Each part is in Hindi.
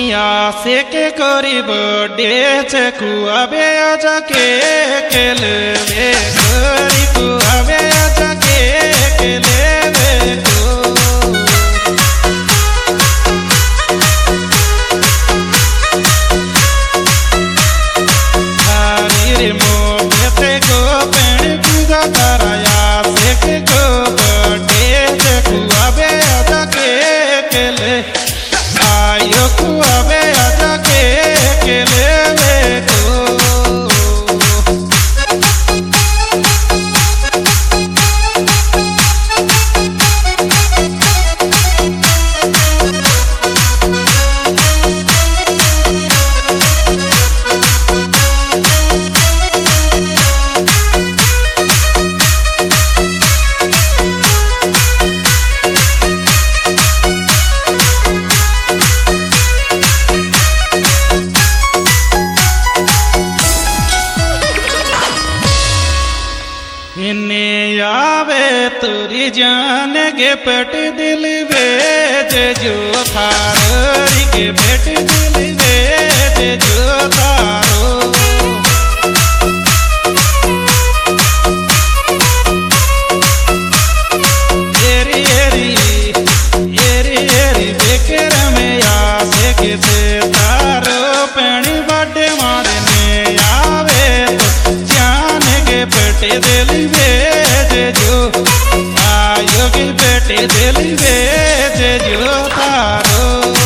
आसे के करीब डेचे कुआबे आजा के लेवे करी कुआबे आजा के लेवे को हरी रे मोटे को पेड़ पूजा कराया से के को डेचे कुआबे आजा के ले आयो कुआबे आजा के लेवे को आवे तुरी जान के पेट दिल वेज जो थारी के पेट दिल वेज जो थारो एरी एरी एरी एरी बेकर में आसे के से तारो पेणी बाटे मारने आवे तो जान के पेट दिल वेज जो आयो के बेटे दिल वेज जो तारो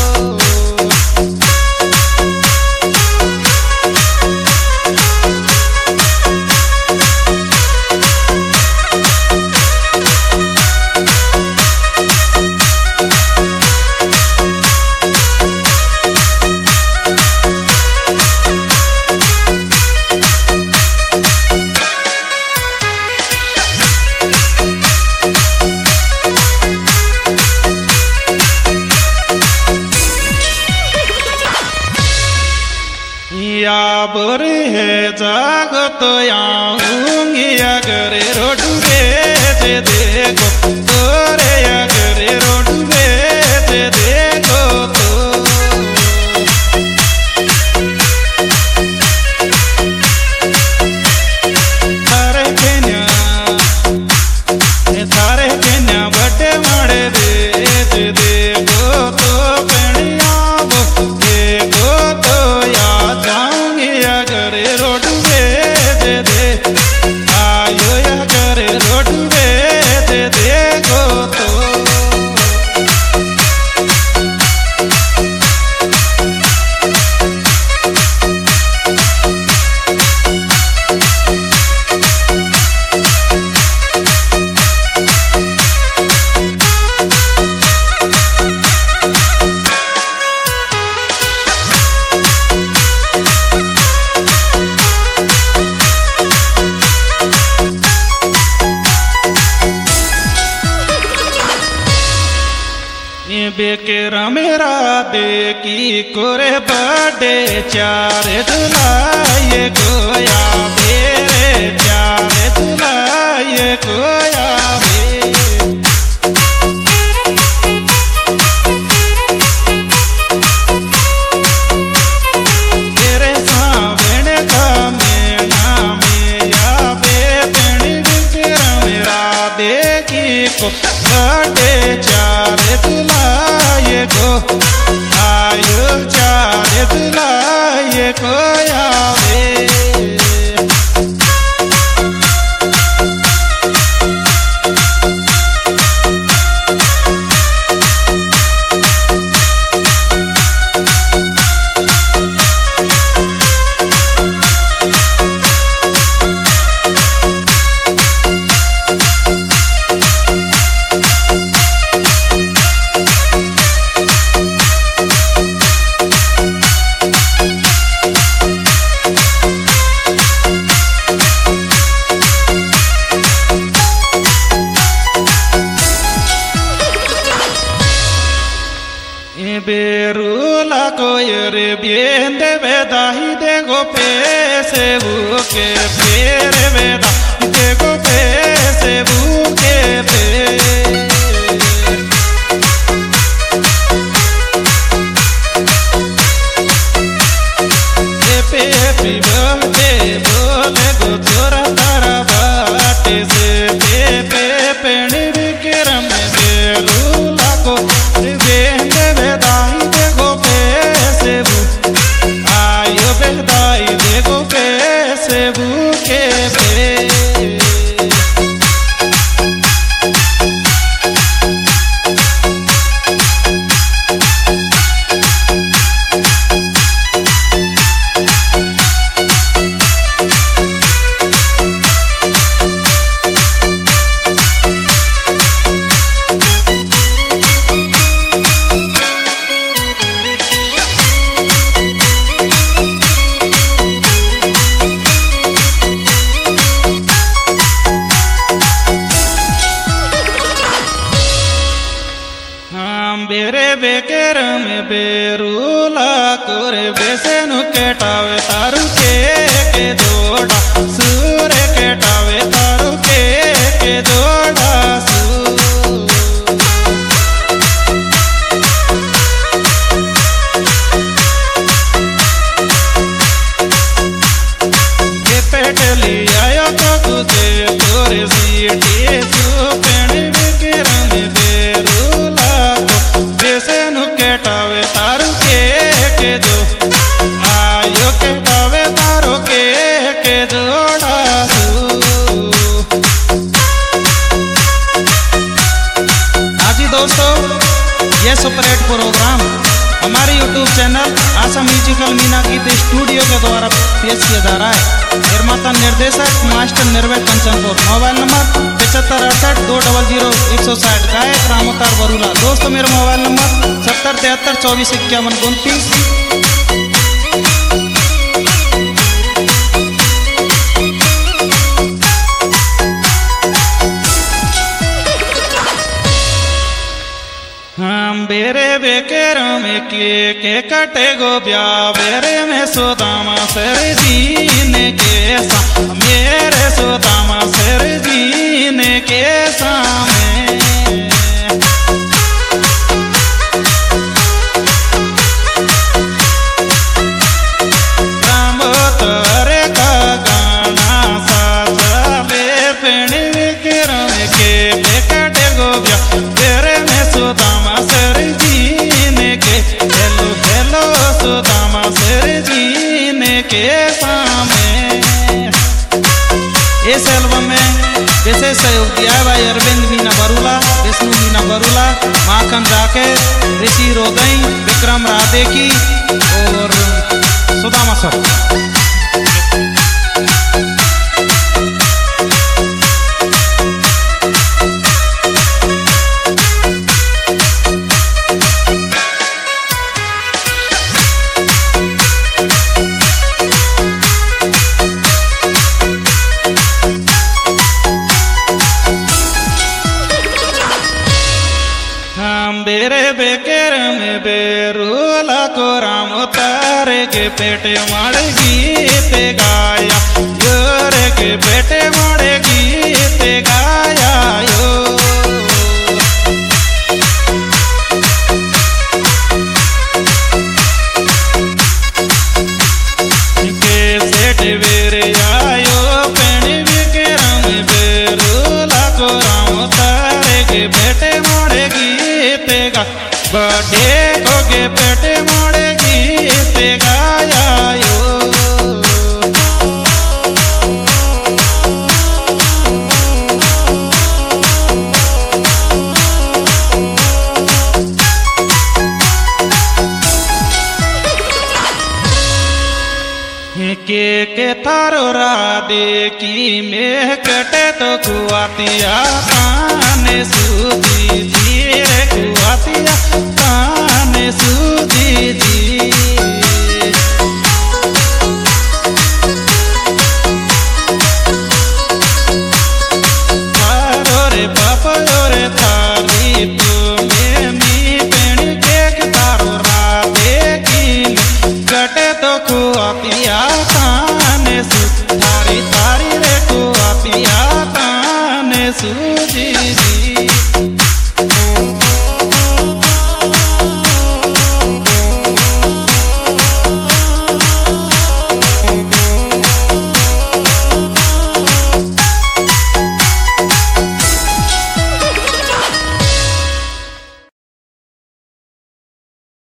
याबर है जागो तो आऊंगी अगर रोड बेच देखो तोरे अगर रोड बेच देखो तो थारे केन्या बटे मड़े बेच देखो तो पेड़िया देखो तो याद अगर रोड बेच दे आयो अगर रोड बेच देखो तो बेकेरा मेरा देखी कोरे बड़े चार दुलाये गोया मेरे चार दुलाये गोया तेरे सावण का मेना मेया बेबनी बेकेरा मेरा देखी को बड़े चार दुलाये को आयो चार दुलाये को आवे बेरूला कोयर बिंदे वेदाही देखो पैसे भूखे फेर वेदा देखो पैसे भूखे फेर बेकेर में बेरूला कोरे बेसेनु केटावे तारू के दोड़ा सूर केटावे तारू के दोड़ा पेटली आयो तो तुझे तोरे सीटी सुपेण बेकेर में बेरूला को बेसेनु केटावे तारू के दो आयो केटावे तारू के जोड़ा हाजी दोस्तों, ये सुपरहिट प्रोग्राम हमारे YouTube channel Asha musical Meena गीत स्टूडियो के द्वारा पेश किया जा रहा है। निर्माता निर्देशक मास्टर निर्भय कंचनपुर। Mobile number 7568 200 160। गायक रामोतार बरूला। दोस्तों मेरा मोबाइल नंबर 7073 24 51 29। हम बेरे बेकेर में के कटे गो ब्या बेरे में सोदामा सर जीने के सा मेरे सोदामा सर जीने के सामे रामो तोरे का गाना साचा बेपेण बेकेर में के कटे गो ब्या बेरे में सोदामा सर जीने के हेलो हेलो सोदामा सर जीने के सामे। इस एल्बम में विशेष सहयोग दिया है भाई अरविंद मीना बरूला, विष्णु मीना बरूला, माखन जाकेर, ऋषि रोदई, विक्रम राधे की और सुदामा सर। बेरे बेकेर में बेरूला को राम तारे के पेटे मारे गीत गाया योर के पेटे मारे गीत गाया यो के सेठ बेरे आयो पेण बेकेर में बेरूला को राम तारे के पेटे मारे गीत गा बड़े को के पेटे मोड़े गीत गाया यो। के थारो राधे की में कटे तो कुआतिया ताने सूती